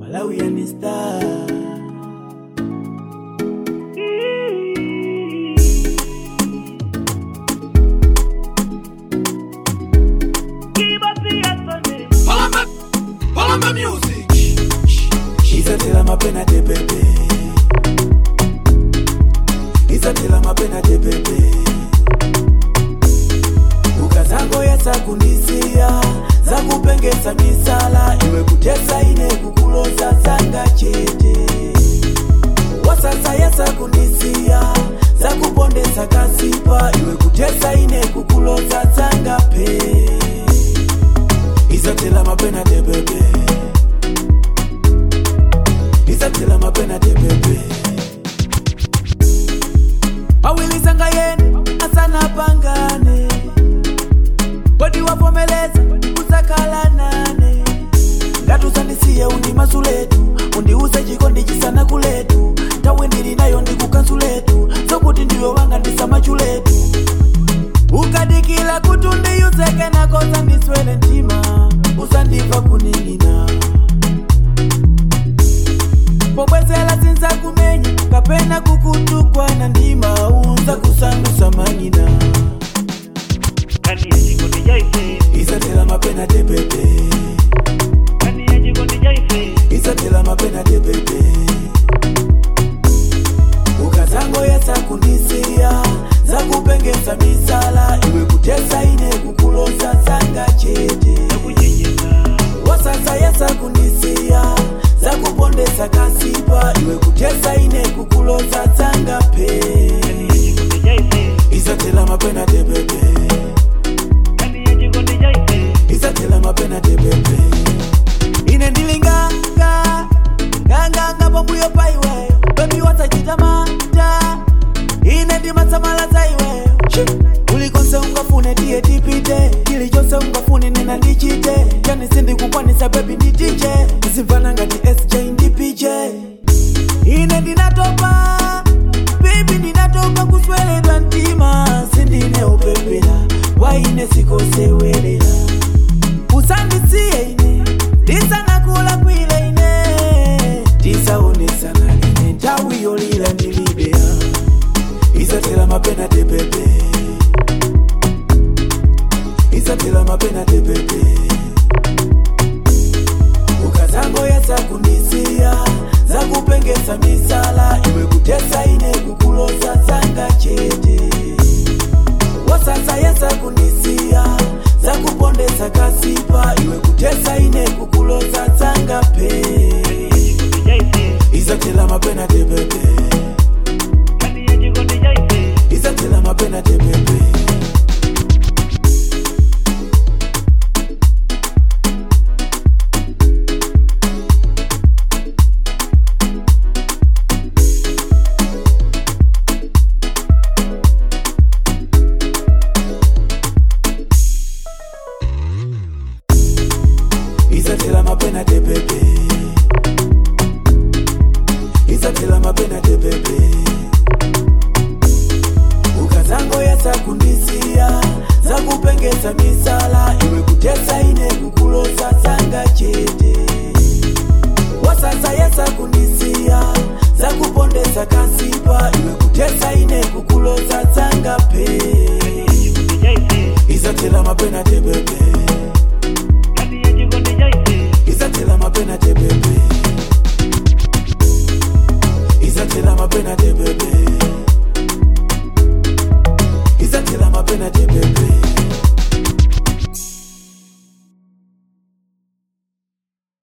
Malawian star. Palamba music. Isatela mapena de bebe. Isatela mapena de bebe. Ukazango yasa kundisia, za kupengeza misala, iwe kutesa ine kukuloza zanga chete. Wasasa yasa kundisia, za kupondeza kasipa, iwe kutesa ine kukuloza zanga pe. Isatela mapena de bebe. Isatela mapena de bebe. Awili sanga yene, asana pangane. Bodi wapomeleza, usakala nane. Ngatu sandisiye undi masuletu, undi uze jikondi jisana kuletu. Tawendiri nayo ndi kukansuletu, sokuti ndiyo wanga ndisa machuletu. Ukadikila kutundi yuseke na koza ndiswele ntima, usandiva kuningina. Pobwezela sinza kumenya, kapena kukutukwa na ndima, unza kusandusa manyina. Kani ya jikondi jaife. Isatela mapena de bebe. Kani ya jikondi jaife. Isatela mapena de bebe. Ukazango yasa kundisia, za kupengeza misala, iwe kutesa ine kukuloza zanga chete. Wasasa yasa kundisia, za kupondeza kasipa, iwe kutesa ine kukuloza zanga pe. Kani ya jikondi jaife. Isatela mapena de bebe. Kani ya jikondi jaife. Isatela mapena de bebe. Ine ndilinga Ganga bombuyo paiwe. Baby watajitamata. Ine ndi masamala zaiwe. Ulikonse ungafune diye tipite. Kilichose ungafune nina ndichite. Jani sindi kukwanisa baby nditije. Zimvana ngati SJ